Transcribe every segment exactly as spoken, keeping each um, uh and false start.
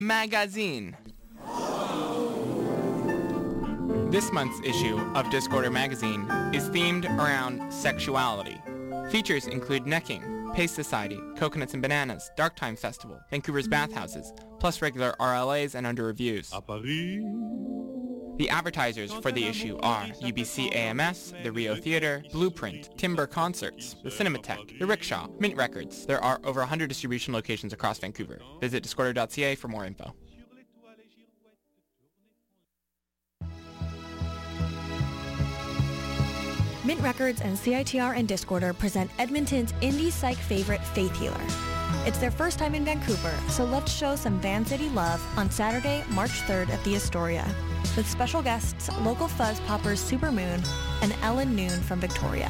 Magazine. This month's issue of Discorder Magazine is themed around sexuality. Features include necking, Pace Society, Coconuts and Bananas, Dark Time Festival, Vancouver's Bathhouses, plus regular R L As and under reviews. The advertisers for the issue are U B C A M S, the Rio Theatre, Blueprint, Timber Concerts, the Cinematheque, the Rickshaw, Mint Records. There are over one hundred distribution locations across Vancouver. Visit discorder dot c a for more info. Mint Records and C I T R and Discorder present Edmonton's indie psych favorite, Faith Healer. It's their first time in Vancouver, so let's show some Van City love on Saturday, March third at the Astoria, with special guests local fuzz poppers Supermoon and Ellen Noon from Victoria.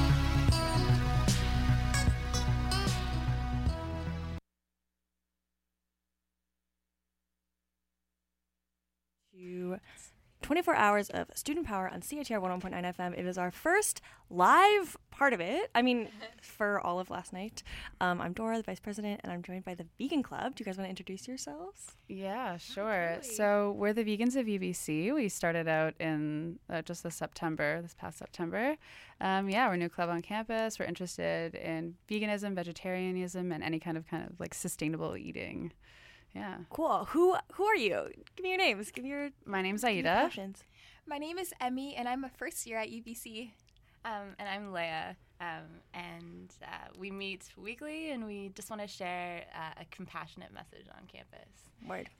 twenty-four hours of student power on C I T R one oh one point nine F M. It is our first live part of it. I mean, for all of last night. Um, I'm Dora, the vice president, and I'm joined by the Vegan Club. Do you guys want to introduce yourselves? Yeah, sure. Oh, so we're the Vegans of U B C. We started out in uh, just this September, this past September. Um, yeah, we're a new club on campus. We're interested in veganism, vegetarianism, and any kind of kind of like sustainable eating. Yeah. Cool. Who who are you? Give me your names. Give me your My name's Aida. My name is Emmy, and I'm a first year at U B C. Um, and I'm Leia, um, and uh, we meet weekly, and we just want to share uh, a compassionate message on campus. Word.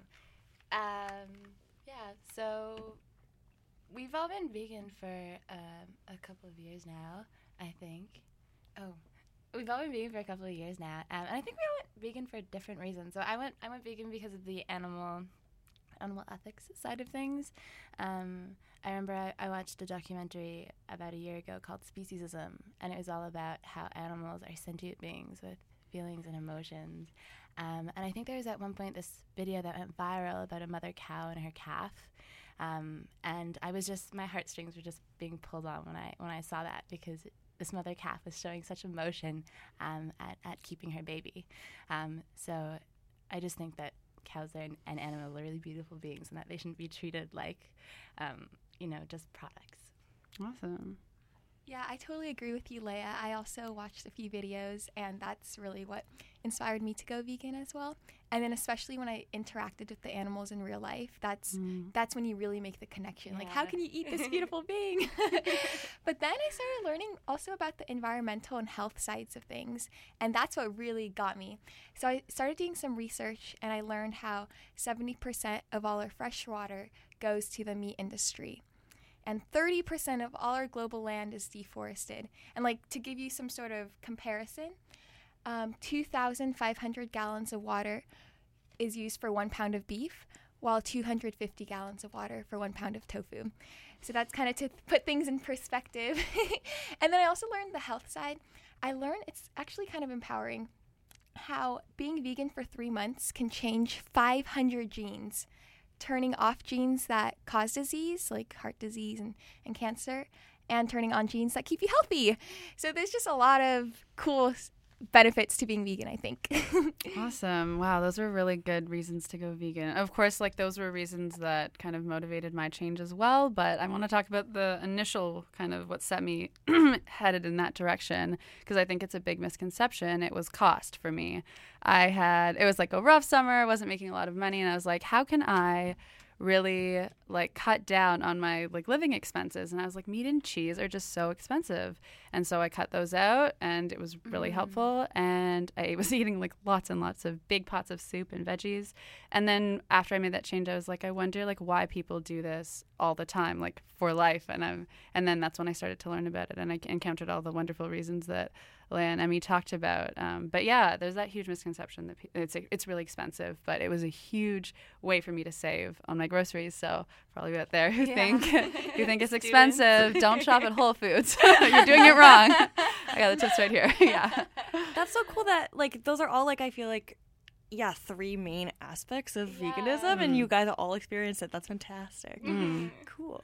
Um, um, yeah, so we've all been vegan for um, a couple of years now, I think. Oh. We've all been vegan for a couple of years now, um, and I think we all went vegan for different reasons. So I went, I went vegan because of the animal, animal ethics side of things. Um, I remember I, I watched a documentary about a year ago called Speciesism, and it was all about how animals are sentient beings with feelings and emotions. Um, and I think there was at one point this video that went viral about a mother cow and her calf. Um, and I was just, my heartstrings were just being pulled on when I when I saw that, because it, this mother calf was showing such emotion um, at, at keeping her baby. Um, so I just think that cows are an, and animals are really beautiful beings, and that they shouldn't be treated like, um, you know, just products. Awesome. Yeah, I totally agree with you, Leia. I also watched a few videos, and that's really what inspired me to go vegan as well. And then especially when I interacted with the animals in real life, that's mm. that's when you really make the connection. Yeah. Like, how can you eat this beautiful being? But then I started learning also about the environmental and health sides of things, and that's what really got me. So I started doing some research, and I learned how seventy percent of all our fresh water goes to the meat industry. And thirty percent of all our global land is deforested. And like, to give you some sort of comparison, um, two thousand five hundred gallons of water is used for one pound of beef, while two hundred fifty gallons of water for one pound of tofu. So that's kind of to put things in perspective. And then I also learned the health side. I learned it's actually kind of empowering how being vegan for three months can change five hundred genes, turning off genes that cause disease, like heart disease and, and cancer, and turning on genes that keep you healthy. So there's just a lot of cool benefits to being vegan, I think. Awesome. Wow, those were really good reasons to go vegan. Of course, like, those were reasons that kind of motivated my change as well, but I want to talk about the initial kind of what set me headed in that direction, because I think it's a big misconception. It was cost for me. I had, it was like a rough summer, I wasn't making a lot of money, and I was like, how can I really like cut down on my like living expenses? And I was like, meat and cheese are just so expensive, and so I cut those out, and it was really mm. helpful. And I was eating like lots and lots of big pots of soup and veggies. And then after I made that change, I was like, I wonder like why people do this all the time, like for life. And I'm and then that's when I started to learn about it, and I encountered all the wonderful reasons that Leia and Emmy talked about. Um, but yeah, there's that huge misconception that pe- it's it's really expensive, but it was a huge way for me to save on my groceries. So for all of you out there who yeah. think who think it's expensive, don't shop at Whole Foods. You're doing it wrong. I got the tips right here. Yeah, that's so cool that like those are all like I feel like yeah three main aspects of yeah. veganism, mm. and you guys all experienced it. That's fantastic. Mm. Cool.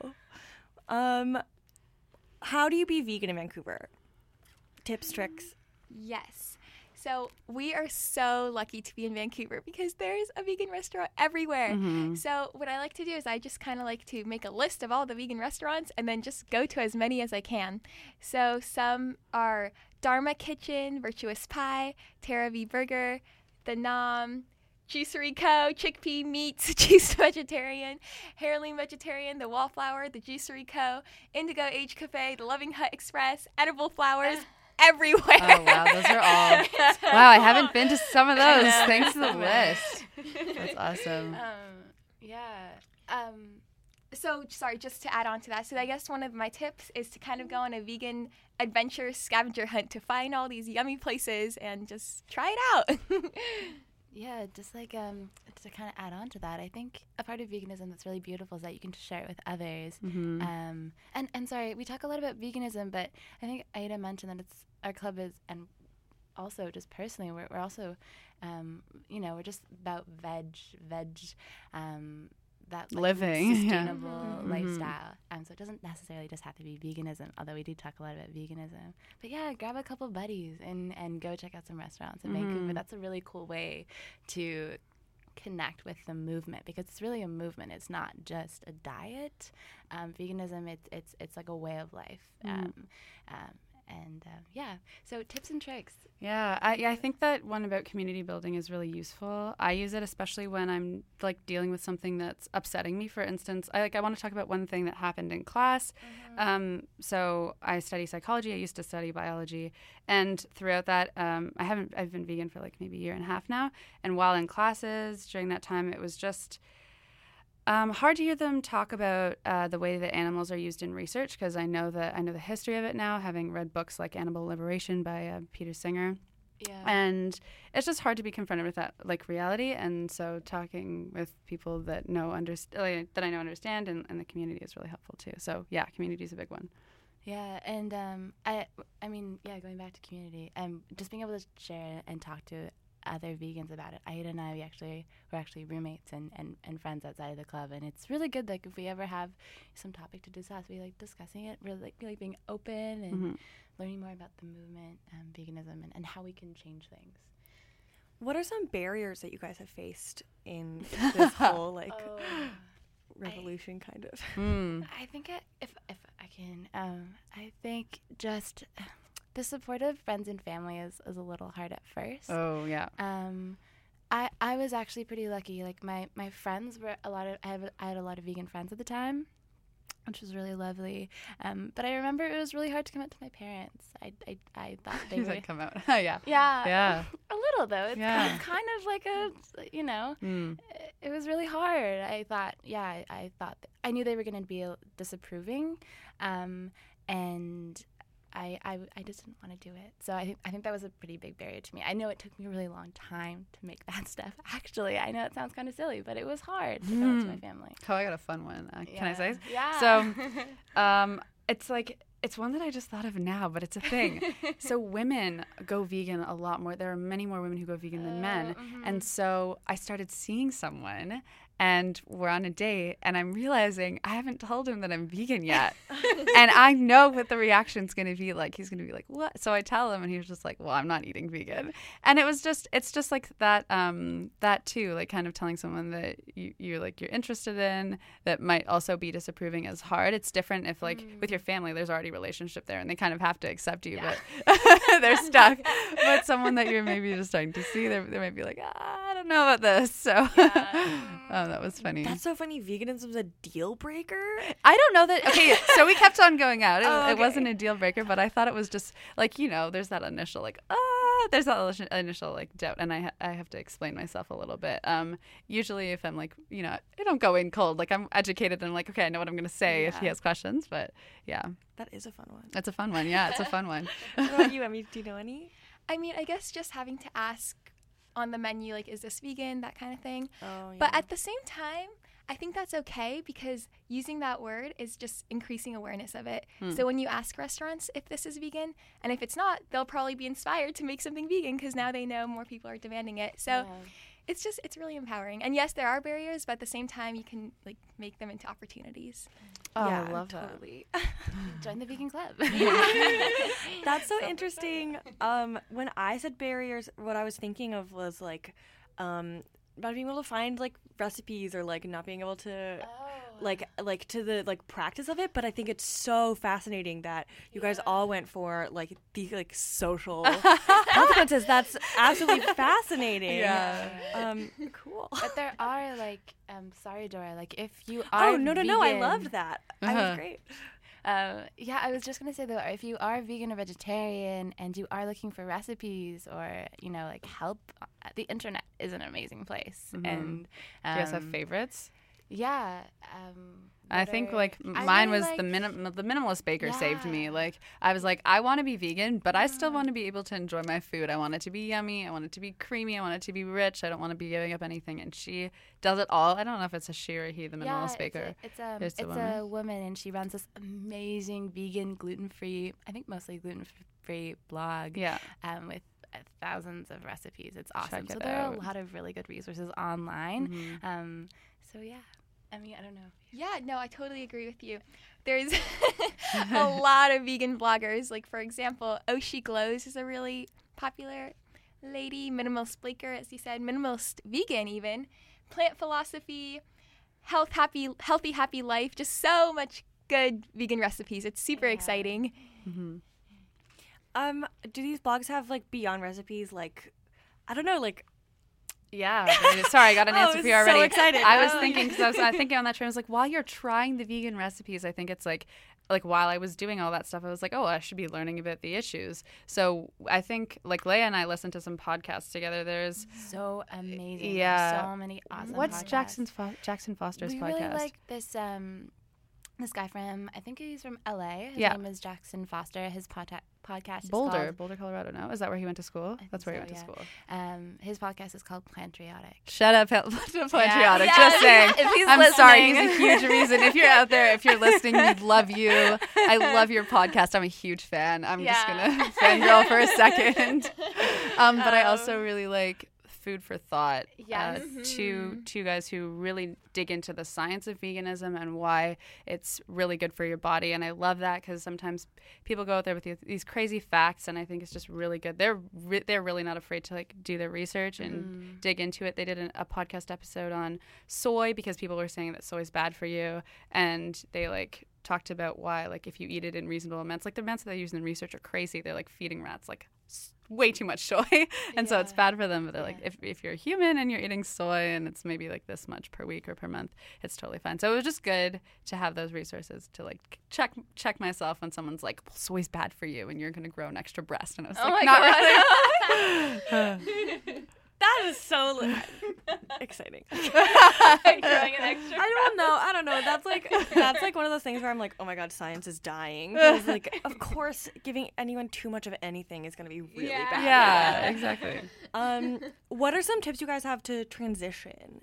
Um, how do you be vegan in Vancouver? Tips, tricks? Yes. So we are so lucky to be in Vancouver because there's a vegan restaurant everywhere. Mm-hmm. So what I like to do is I just kind of like to make a list of all the vegan restaurants and then just go to as many as I can. So some are Dharma Kitchen, Virtuous Pie, Terra V Burger, The Nom, Juicery Co., Chickpea Meats, Juiced Vegetarian, Heirloom Vegetarian, The Wallflower, The Juicery Co., Indigo Age Cafe, The Loving Hut Express, Edible Flowers, everywhere. Oh, wow. Those are all. Wow, I haven't been to some of those. Thanks to the list. That's awesome. Um, yeah. Um, So, sorry, just to add on to that. So, I guess one of my tips is to kind of go on a vegan adventure scavenger hunt to find all these yummy places and just try it out. Yeah, just like um, to kind of add on to that, I think a part of veganism that's really beautiful is that you can share it with others. Mm-hmm. Um, and, and sorry, we talk a lot about veganism, but I think Aida mentioned that it's our club is, and also just personally, we're, we're also, um, you know, we're just about veg, veg, um, that like, Living, sustainable yeah. Mm-hmm. lifestyle. Um, so it doesn't necessarily just have to be veganism, although we do talk a lot about veganism. But yeah, grab a couple buddies and, and go check out some restaurants in Mm-hmm. Vancouver. That's a really cool way to connect with the movement because it's really a movement. It's not just a diet. Um, veganism, it's it's it's like a way of life. Mm-hmm. Um, um, and uh, yeah, so tips and tricks. Yeah, I, yeah, I think that one about community building is really useful. I use it especially when I'm like dealing with something that's upsetting me. For instance, I like I want to talk about one thing that happened in class. Mm-hmm. Um, so I study psychology. I used to study biology, and throughout that, um, I haven't. I've been vegan for like maybe a year and a half now. And while in classes during that time, it was just Um, hard to hear them talk about uh, the way that animals are used in research because I know that I know the history of it now, having read books like Animal Liberation by uh, Peter Singer, Yeah. and it's just hard to be confronted with that like reality. And so talking with people that know underst- like, that I know understand and, and the community is really helpful too. So yeah, community is a big one. Yeah, and um, I, I mean, yeah, going back to community, um, just being able to share and talk to other vegans about it. Aida and I, we actually we're actually roommates and, and, and friends outside of the club, and it's really good. Like if we ever have some topic to discuss, we like discussing it, really like, like being open and Mm-hmm. learning more about the movement, um, veganism, and, and how we can change things. What are some barriers that you guys have faced in this whole like Oh, revolution, kind of? Mm. I think I, if if I can, um, I think just the support of friends and family is, is a little hard at first. Oh yeah. Um, I I was actually pretty lucky. Like my, my friends were a lot of I, have, I had a lot of vegan friends at the time, which was really lovely. Um, but I remember it was really hard to come out to my parents. I I, I thought they He's were like, come out. yeah. yeah Yeah. a little though. It's Yeah. kind, of, kind of like a you know. Mm. It was really hard. I thought, yeah, I, I thought, th- I knew they were going to be disapproving, um, and I, I, I just didn't want to do it. So I think, I think that was a pretty big barrier to me. I know it took me a really long time to make that stuff. Actually, I know it sounds kind of silly, but it was hard to tell it to my family. Oh, I got a fun one. Uh, Can I say? Yeah. So, um, it's like it's one that I just thought of now, but it's a thing. So women go vegan a lot more. There are many more women who go vegan than men. mhm. And so I started seeing someone and we're on a date and I'm realizing I haven't told him that I'm vegan yet. And I know what the reaction's going to be like. He's going to be like, what? So I tell him and he was just like, well, I'm not eating vegan. And it was just, it's just like that, um, that too, like kind of telling someone that you, you're like, you're interested in that might also be disapproving is hard. It's different if like with your family, there's already a relationship there and they kind of have to accept you, Yeah. but they're stuck. But someone that you're maybe just starting to see, they might be like, ah, I don't know about this. So oh, that was funny. That's so funny. Veganism's a deal breaker? I don't know that. Okay, so we kept on going out. It, Oh, it okay. wasn't a deal breaker, but I thought it was just like, you know, there's that initial like, ah, there's that initial- initial like doubt, and I ha- I have to explain myself a little bit. Um, usually if I'm like, you know, I don't go in cold. Like I'm educated and I'm like, okay, I know what I'm gonna say if he Yeah. has questions. But yeah, That is a fun one. it's a fun one. Yeah, it's a fun one. What about you, Emmy? Do you know any? I mean, I guess just having to ask on the menu, like, is this vegan, that kind of thing. Oh, yeah. But at the same time, I think that's okay because using that word is just increasing awareness of it. Hmm. So when you ask restaurants if this is vegan, and if it's not, they'll probably be inspired to make something vegan because now they know more people are demanding it. So Yeah. it's just it's really empowering. And yes, there are barriers, but at the same time, you can like make them into opportunities. Oh, yeah, I love totally. Join the vegan club. That's so interesting. Um, when I said barriers, what I was thinking of was like, um, about being able to find like recipes or like not being able to. Oh. like like to the like practice of it, but I think it's so fascinating that you guys all went for like the like social consequences. That's absolutely fascinating. Yeah. Um cool. But there are like, um, sorry, Dora, like if you are Oh no no no! I vegan- loved that. I Uh-huh. was great. Uh, yeah, I was just gonna say though, if you are vegan or vegetarian and you are looking for recipes or you know like help, uh, the internet is an amazing place. Mhm. And Do you guys have um, favorites? Yeah, um, I what think are- like I m- mine really was like- the minim- the minimalist baker saved me. Yeah. Like I was like, I want to be vegan, but I still want to be able to enjoy my food. I want it to be yummy. I want it to be creamy. I want it to be rich. I don't want to be giving up anything. And she does it all. I don't know if it's a she or a he, the minimalist yeah, baker. It's a, It's it's, a a, it's woman. a woman, and she runs this amazing vegan, gluten-free, I think mostly gluten-free blog. Yeah. Um, with uh, thousands of recipes. It's awesome. Check So it there are out. a lot of really good resources online. Mhm. Um, so yeah, I mean, I don't know. Yeah, no, I totally agree with you. There's a lot of vegan bloggers. Like, for example, Oshi Glows is a really popular lady, minimalist baker, as you said, minimalist vegan even, plant philosophy, health, happy, healthy, happy life, just so much good vegan recipes. It's super Yeah. exciting. Mhm. Um, do these blogs have like beyond recipes? Like, I don't know, like. Yeah. baby. Sorry, I got an Oh, answer I for you was so already. excited. I was Oh. thinking because I was uh, thinking on that train. I was like, while you're trying the vegan recipes, I think it's like, like while I was doing all that stuff, I was like, oh, I should be learning about the issues. So I think like Leia and I listened to some podcasts together. There's So amazing. Yeah. So many awesome. what's podcasts. Jackson Fo- Jackson Foster's we podcast? really like this um this guy from I think he's from L A. His Yeah. name is Jackson Foster. His pod- podcast is Boulder, called Boulder, Colorado. No, is that where he went to school? I That's think where he so, went to yeah. school. um his podcast is called Plantriotic. Shut up, Patriotic. Yeah, Just saying. if he's I'm sorry. listening. He's a huge reason. If you're out there, if you're listening, we love you. I love your podcast. I'm a huge fan. I'm just Yeah. gonna fangirl for a second. Um, but I also really like Food for Thought. Yes. Uh, two two guys who really dig into the science of veganism and why it's really good for your body. And I love that because sometimes people go out there with these, these crazy facts, and I think it's just really good. They're re- they're really not afraid to like do their research and Mm. dig into it. They did an, a podcast episode on soy because people were saying that soy is bad for you, and they like talked about why like if you eat it in reasonable amounts, like the amounts that they use in research are crazy. They're like feeding rats like s- way too much soy, and so it's Yeah. bad for them. But they're like Yeah. if if you're a human and you're eating soy and it's maybe like this much per week or per month, it's totally fine. So it was just good to have those resources to like check check myself when someone's like, well, soy's bad for you and you're gonna grow an extra breast, and I was Oh like, my not God. really. That is so li- exciting. Growing an extra. I don't know. I don't know. That's like that's like one of those things where I'm like, oh my god, science is dying. Because like, of course, giving anyone too much of anything is going to be really Yeah. bad. Yeah, exactly. Um, what are some tips you guys have to transition?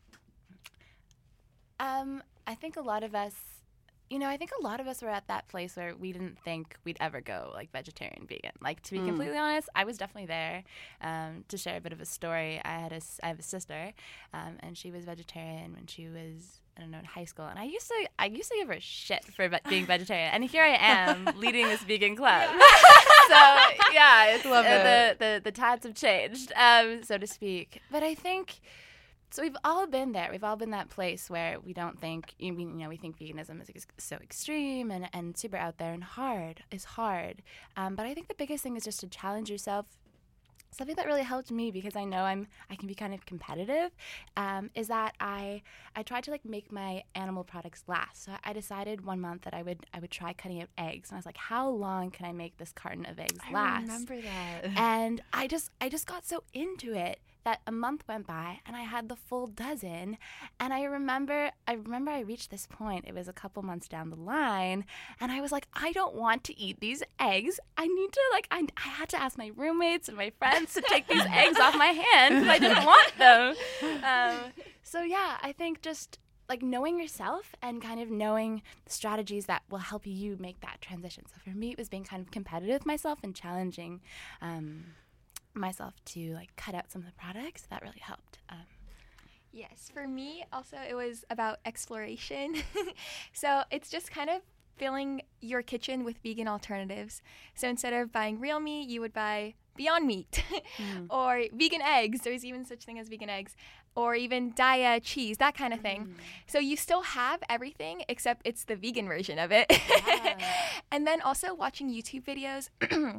Um, I think a lot of us, you know, I think a lot of us were at that place where we didn't think we'd ever go like vegetarian, vegan. Like to be Mm. completely honest, I was definitely there. Um, to share a bit of a story, I had a, s- I have a sister, um, and she was vegetarian when she was, I don't know, in high school. And I used to, I used to give her shit for ve- being vegetarian. And here I am leading this vegan club. So yeah, it's, Love uh, it. the, the the tides have changed, um, so to speak. But I think. So we've all been there. We've all been that place where we don't think, you know, we think veganism is ex- so extreme and, and super out there and hard is hard. Um, but I think the biggest thing is just to challenge yourself. Something that really helped me, because I know I'm I can be kind of competitive, um, is that I I tried to like make my animal products last. So I decided one month that I would I would try cutting out eggs, and I was like, how long can I make this carton of eggs last? I remember that. And I just I just got so into it that a month went by and I had the full dozen. And I remember I remember I reached this point. It was a couple months down the line, and I was like, I don't want to eat these eggs. I need to like I, I had to ask my roommates and my friends to take these eggs off my hand because I didn't want them. Um, so yeah, I think just like knowing yourself and kind of knowing strategies that will help you make that transition. So for me, it was being kind of competitive with myself and challenging um, myself to like cut out some of the products. That really helped. Um, Yes, for me also it was about exploration. So it's just kind of filling your kitchen with vegan alternatives. So instead of buying real meat, you would buy Beyond Meat mm. or vegan eggs. There's even such thing as vegan eggs, or even Daiya cheese, that kind of thing. Mm. So you still have everything except it's the vegan version of it. Yeah. And then also watching YouTube videos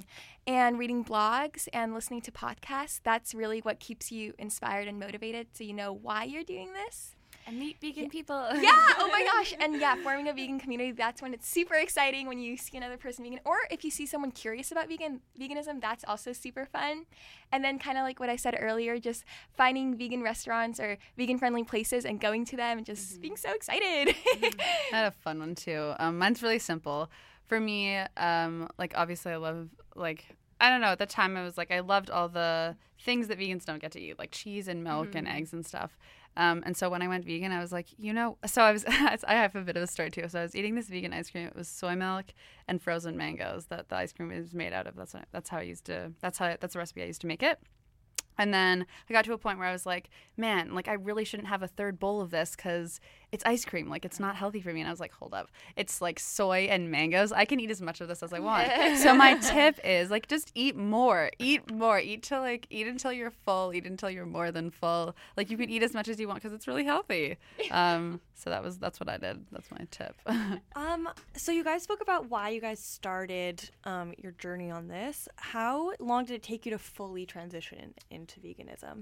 and reading blogs and listening to podcasts, that's really what keeps you inspired and motivated, so you know why you're doing this. And meet vegan yeah. people. Yeah, oh my gosh. And yeah, forming a vegan community, that's when it's super exciting when you see another person vegan. Or if you see someone curious about vegan veganism, that's also super fun. And then kind of like what I said earlier, just finding vegan restaurants or vegan-friendly places and going to them and just mm-hmm. being so excited. Mm-hmm. I had a fun one too. Um, mine's really simple. For me, um, like obviously I love like I don't know, at the time I was like I loved all the things that vegans don't get to eat, like cheese and milk mm-hmm. and eggs and stuff. Um, and so when I went vegan, I was like, you know, so I was, I have a bit of a story too. So I was eating this vegan ice cream. It was soy milk and frozen mangoes that the ice cream is made out of. That's what, that's how I used to, that's how, that's the recipe I used to make it. And then I got to a point where I was like, man, like I really shouldn't have a third bowl of this because it's ice cream. Like it's not healthy for me. And I was like, hold up. It's like soy and mangoes. I can eat as much of this as I want. So my tip is like just eat more. Eat more. Eat till like eat until you're full. Eat until you're more than full. Like you can eat as much as you want because it's really healthy. Um, so that was that's what I did. That's my tip. um, so you guys spoke about why you guys started um, your journey on this. How long did it take you to fully transition into veganism?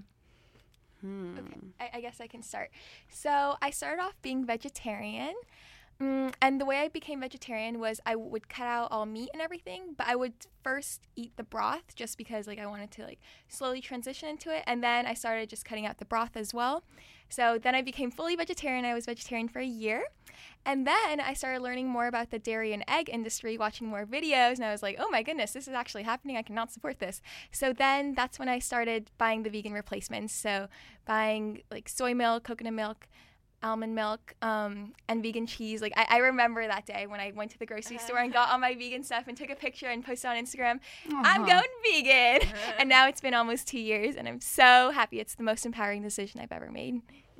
Hmm. Okay, I, I guess I can start. So I started off being vegetarian, mm, and the way I became vegetarian was I would cut out all meat and everything, but I would first eat the broth just because like I wanted to like slowly transition into it, and then I started just cutting out the broth as well. So then I became fully vegetarian. I was vegetarian for a year. And then I started learning more about the dairy and egg industry, watching more videos, and I was like, oh my goodness, this is actually happening. I cannot support this. So then that's when I started buying the vegan replacements. So buying like soy milk, coconut milk, almond milk, um, and vegan cheese. Like I, I remember that day when I went to the grocery store and got all my vegan stuff and took a picture and posted on Instagram, uh-huh. I'm going vegan. And now it's been almost two years, and I'm so happy. It's the most empowering decision I've ever made.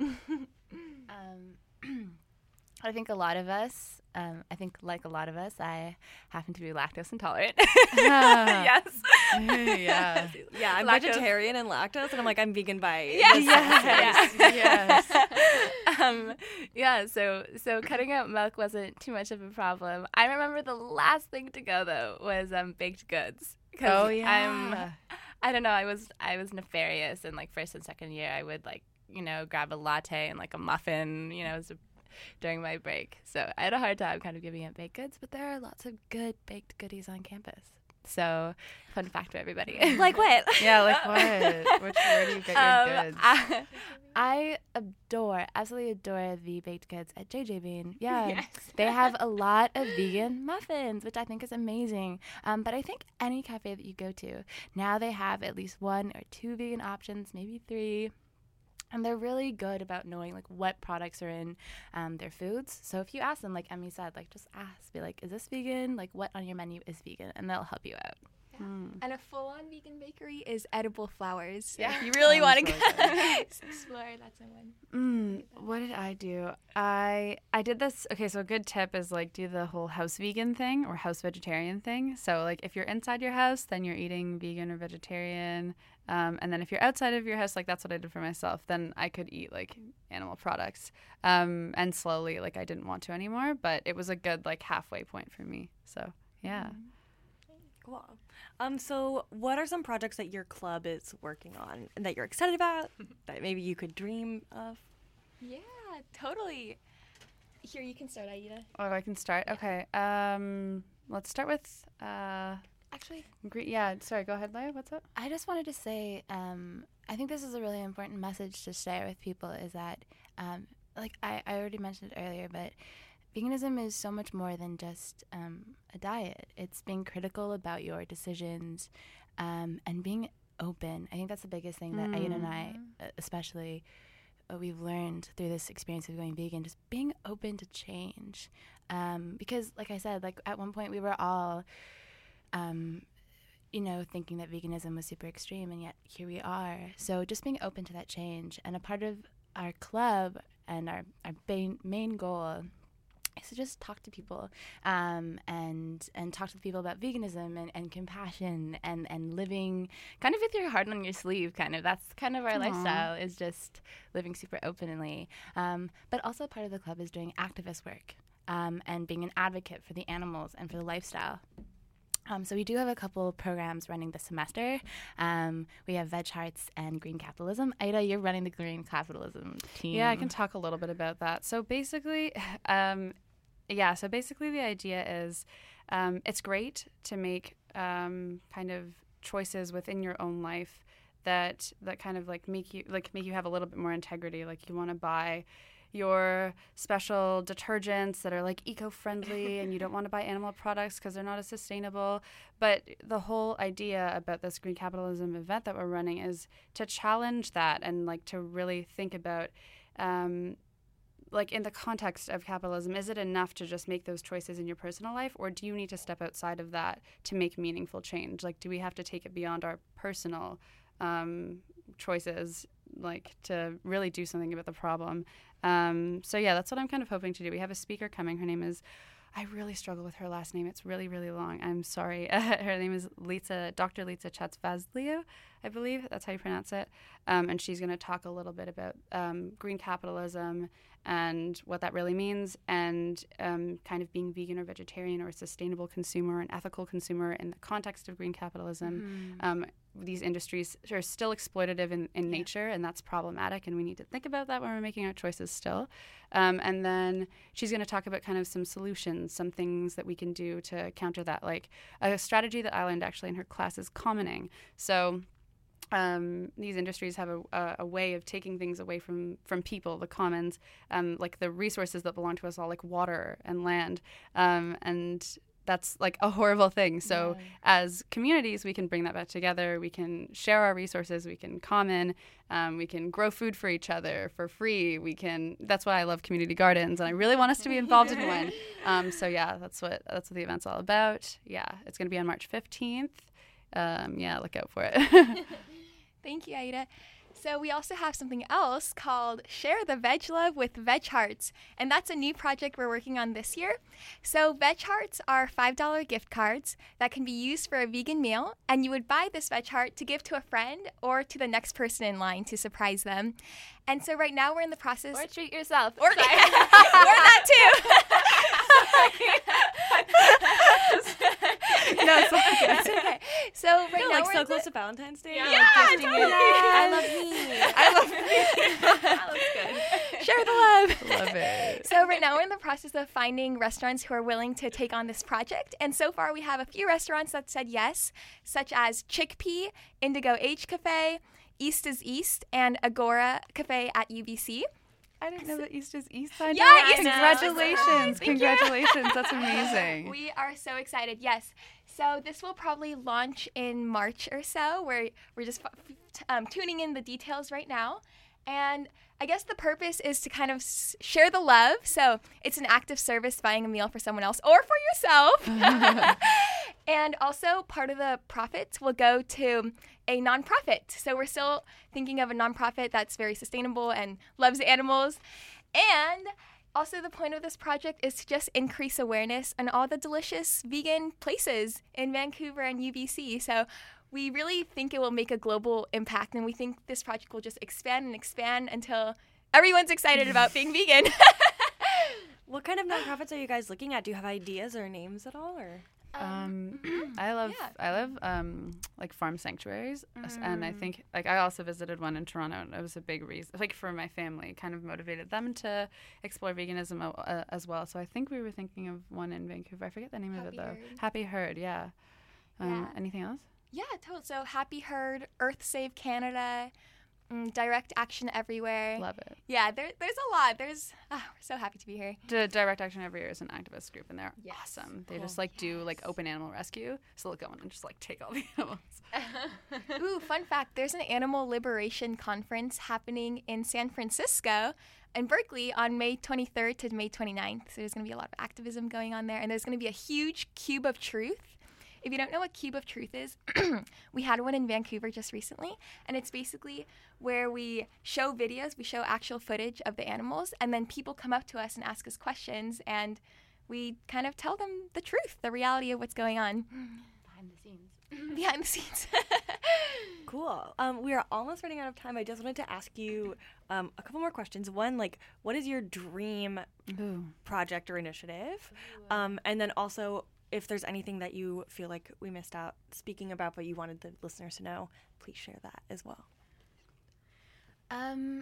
um, I think a lot of us, um, I think like a lot of us, I happen to be lactose intolerant. Yes. Yeah. Yeah, I'm lactose. vegetarian and lactose, and I'm like, I'm vegan by yes. Yes. Yes. yes. um, yeah, so so cutting out milk wasn't too much of a problem. I remember the last thing to go, though, was um, baked goods. Oh, yeah. I'm, I don't know, I was I was nefarious, and like first and second year, I would like, you know, grab a latte and like a muffin, you know, as a during my break. So I had a hard time kind of giving up baked goods, but there are lots of good baked goodies on campus. So fun fact for everybody. Like what? Yeah, like what? Which, where do you get your um, goods? I, I adore, absolutely adore the baked goods at J J Bean. Yeah, yes. They have a lot of vegan muffins, which I think is amazing. Um, but I think any cafe that you go to, now they have at least one or two vegan options, maybe three. And they're really good about knowing like what products are in um, their foods. So if you ask them, like Emmy said, like just ask, be like, is this vegan? Like what on your menu is vegan? And they'll help you out. Yeah. Mm. And a full-on vegan bakery is Edible Flowers. So yeah. If you really want to really explore, that's a one. Mm, what did I do? I I did this. Okay, so a good tip is like do the whole house vegan thing or house vegetarian thing. So like if you're inside your house, then you're eating vegan or vegetarian. Um, and then if you're outside of your house, like that's what I did for myself, then I could eat like animal products. Um, and slowly, like I didn't want to anymore, but it was a good like halfway point for me. So yeah. Cool. Um, so what are some projects that your club is working on and that you're excited about that maybe you could dream of? Yeah, totally. Here, you can start, Aida. Oh, I can start? Okay. Um, let's start with... Uh, Actually, Gre- yeah, sorry, go ahead, Leia. What's up? I just wanted to say, um, I think this is a really important message to share with people is that, um, like I, I already mentioned it earlier, but veganism is so much more than just um, a diet. It's being critical about your decisions um, and being open. I think that's the biggest thing that mm. Aida and I, especially, uh, we've learned through this experience of going vegan, just being open to change. Um, because, like I said, like at one point we were all... Um, you know, thinking that veganism was super extreme, and yet here we are. So just being open to that change. And a part of our club and our, our main, main goal is to just talk to people um, and and talk to the people about veganism and, and compassion and, and living kind of with your heart on your sleeve, kind of. That's kind of our Aww. lifestyle, is just living super openly. Um, but also part of the club is doing activist work um, and being an advocate for the animals and for the lifestyle. Um, so we do have a couple programs running this semester. Um, we have Veg Hearts and Green Capitalism. Ida, you're running the Green Capitalism team. Yeah, I can talk a little bit about that. So basically, um, yeah, so basically the idea is um, it's great to make um, kind of choices within your own life that that kind of like make you like make you have a little bit more integrity. Like you want to buy your special detergents that are like eco-friendly and you don't want to buy animal products because they're not as sustainable. But the whole idea about this Green Capitalism event that we're running is to challenge that and like to really think about um, like in the context of capitalism, is it enough to just make those choices in your personal life, or do you need to step outside of that to make meaningful change? Like, do we have to take it beyond our personal um, choices, like to really do something about the problem? Um, so yeah, that's what I'm kind of hoping to do. We have a speaker coming. Her name is, I really struggle with her last name. It's really, really long. I'm sorry. Her name is Litsa, Doctor Litsa Chatzvazliou, I believe. That's how you pronounce it. Um, and she's going to talk a little bit about um, green capitalism and what that really means, and um, kind of being vegan or vegetarian or a sustainable consumer, an ethical consumer in the context of green capitalism. Mm-hmm. Um, these industries are still exploitative in, in yeah. nature, and that's problematic, and we need to think about that when we're making our choices still. Um, and then she's going to talk about kind of some solutions, some things that we can do to counter that. Like a strategy that I learned actually in her class is commoning. So Um, these industries have a, a, a way of taking things away from, from people, the commons, um, like the resources that belong to us all, like water and land. Um, and that's like a horrible thing. So yeah. as communities, we can bring that back together. We can share our resources. We can common. Um, we can grow food for each other for free. We can. That's why I love community gardens, and I really want us to be involved in one. Um, so yeah, that's what that's what the event's all about. Yeah, it's going to be on March fifteenth. Um, yeah, look out for it. Thank you, Aida. So we also have something else called Share the Veg Love with Veg Hearts, and that's a new project we're working on this year. So Veg Hearts are five dollar gift cards that can be used for a vegan meal, and you would buy this Veg Heart to give to a friend or to the next person in line to surprise them. And so right now we're in the process... Or treat yourself. Or, or that too. No, it's okay. It's okay. So right no, now like we're so in close the... to Valentine's Day. Yeah, like yeah gifting totally. it. I love me. I love me. That looks good. Share the love. Love it. So right now we're in the process of finding restaurants who are willing to take on this project. And so far we have a few restaurants that said yes, such as Chickpea, Indigo H Cafe, East is East, and Agora Cafe at U B C. I didn't know that East is East side. Yeah, East Congratulations. Congratulations. That's amazing. We are so excited. Yes. So this will probably launch in March or so. We're, we're just um, tuning in the details right now. And I guess the purpose is to kind of s- share the love. So it's an act of service, buying a meal for someone else or for yourself. And also part of the profits will go to a nonprofit. So we're still thinking of a nonprofit that's very sustainable and loves animals. And also the point of this project is to just increase awareness on all the delicious vegan places in Vancouver and U B C. So we really think it will make a global impact, and we think this project will just expand and expand until everyone's excited about being vegan. What kind of nonprofits are you guys looking at? Do you have ideas or names at all, or? Um, I love yeah. I love um like farm sanctuaries, Mm. and I think like I also visited one in Toronto, and it was a big reason, like for my family, kind of motivated them to explore veganism uh, as well. So I think we were thinking of one in Vancouver. I forget the name Happy of it though. Herd. Happy Herd, yeah. Um, Yeah. Anything else? Yeah, totally. So Happy Herd, Earth Save Canada, mm, Direct Action Everywhere. Love it. Yeah, there, there's a lot. There's ah, we're so happy to be here. D- Direct Action Everywhere is an activist group, and they're Yes. awesome. They Cool. just like do like Yes. open animal rescue, so they'll go in and just like take all the animals. Ooh, fun fact, there's an animal liberation conference happening in San Francisco and Berkeley on May twenty-third to May twenty-ninth. So there's going to be a lot of activism going on there, and there's going to be a huge cube of truth. if you don't know what Cube of Truth is, we had one in Vancouver just recently, and it's basically where we show videos, we show actual footage of the animals, and then people come up to us and ask us questions, and we kind of tell them the truth, the reality of what's going on. Behind the scenes. Behind the scenes. Cool. Um, we are almost running out of time. I just wanted to ask you um, a couple more questions. One, like, what is your dream Ooh. project or initiative? Um, and then also, if there's anything that you feel like we missed out speaking about, but you wanted the listeners to know, please share that as well. Um,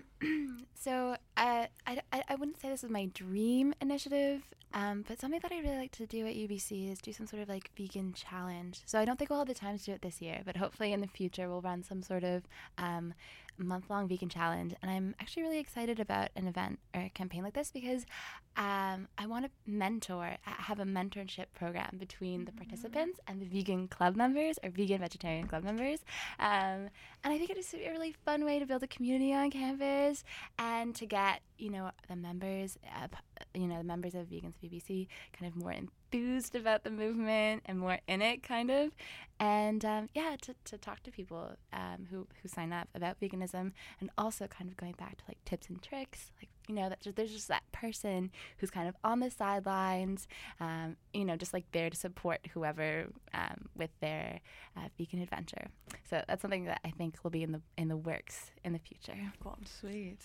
so uh, I, I, I wouldn't say this is my dream initiative, um, but something that I really like to do at U B C is do some sort of like vegan challenge. So I don't think we'll have the time to do it this year, but hopefully in the future we'll run some sort of um, month-long vegan challenge. And I'm actually really excited about an event or a campaign like this because um, I want to mentor, have a mentorship program between the participants and the vegan club members or vegan vegetarian club members. Um, and I think it is a really fun way to build a community on campus and to get, you know, the members, uh, you know, the members of Vegans B B C kind of more enthused about the movement and more in it, kind of. And, um, yeah, to, to talk to people um, who, who sign up about veganism, and also kind of going back to, like, tips and tricks. Like, you know, that just, there's just that person who's kind of on the sidelines, um, you know, just, like, there to support whoever um, with their uh, vegan adventure. So that's something that I think will be in the in the works in the future. Cool. Sweet.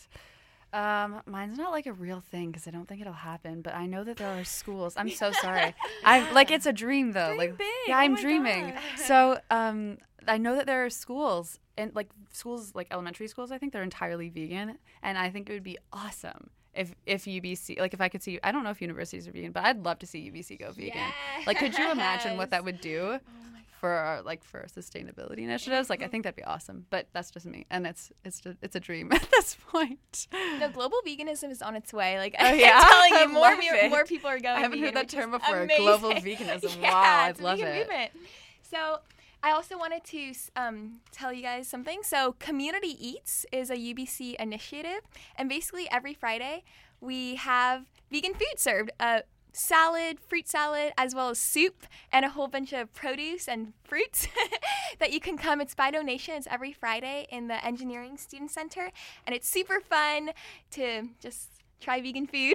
Um, mine's not like a real thing because I don't think it'll happen, but I know that there are schools. I'm so sorry. I'm like, it's a dream though. Dream like, big. yeah, Oh I'm my dreaming. God. So, um, I know that there are schools and like schools, like elementary schools, I think they're entirely vegan. And I think it would be awesome if, if U B C, like if I could see, I don't know if universities are vegan, but I'd love to see U B C go vegan. Yes. Like, could you imagine what that would do? For our, like for our sustainability initiatives, like I think that'd be awesome. But that's just me, and it's it's a, it's a dream at this point. No, global veganism is on its way. Like, Oh, yeah? I'm telling I you, more love more, it. more people are going. I haven't vegan, heard that which term is before. amazing. Global veganism. Yeah, Wow, it's I'd a love vegan it. movement. So I also wanted to um, tell you guys something. So Community Eats is a U B C initiative, and basically every Friday we have vegan food served. Uh, salad, fruit salad, as well as soup, and a whole bunch of produce and fruits that you can come. It's by donation. It's every Friday in the Engineering Student Center, and it's super fun to just try vegan food.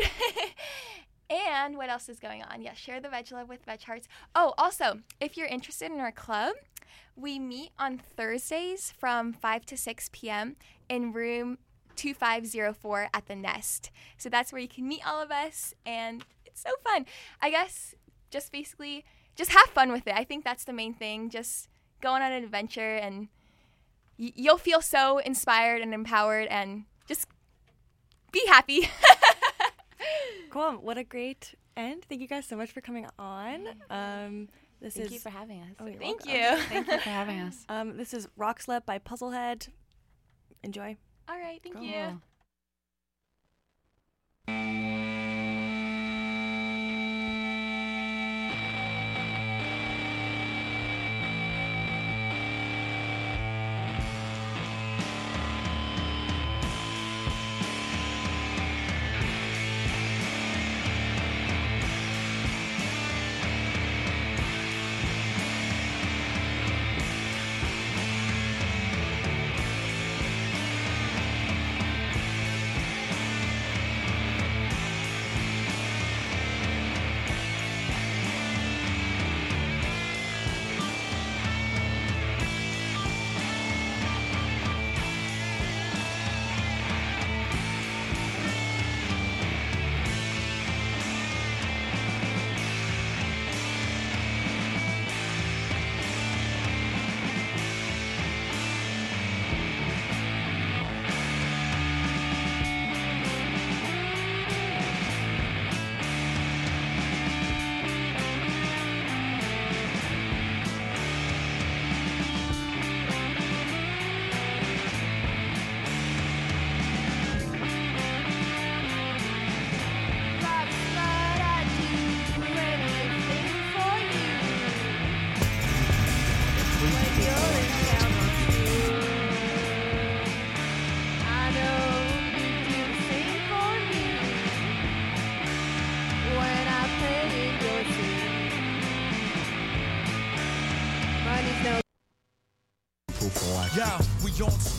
And what else is going on? Yeah, share the veg love with Veg Hearts. Oh, also, if you're interested in our club, we meet on Thursdays from five to six p.m. in room two five zero four at the Nest. So that's where you can meet all of us, and it's so fun. I guess just basically just have fun with it. I think that's the main thing. Just go on an adventure, and y- you'll feel so inspired and empowered, and just be happy. Cool. What a great end. Thank you guys so much for coming on. Um, this Thank is you for having us. Oh, you're Thank welcome. you. Thank you for having us. Um, this is Rock Slep by Puzzlehead. Enjoy. All right, thank Cool. you.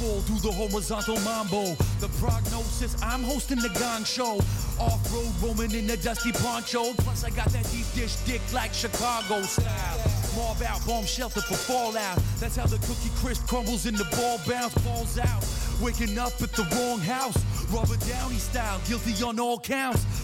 fall through the horizontal mambo. The prognosis, I'm hosting the Gong Show. Off-road roaming in the dusty poncho. Plus I got that deep dish dick like Chicago style. Marv out, bomb shelter for fallout. That's how the cookie crisp crumbles and the ball bounce, falls out. Waking up at the wrong house. Robert Downey style, guilty on all counts.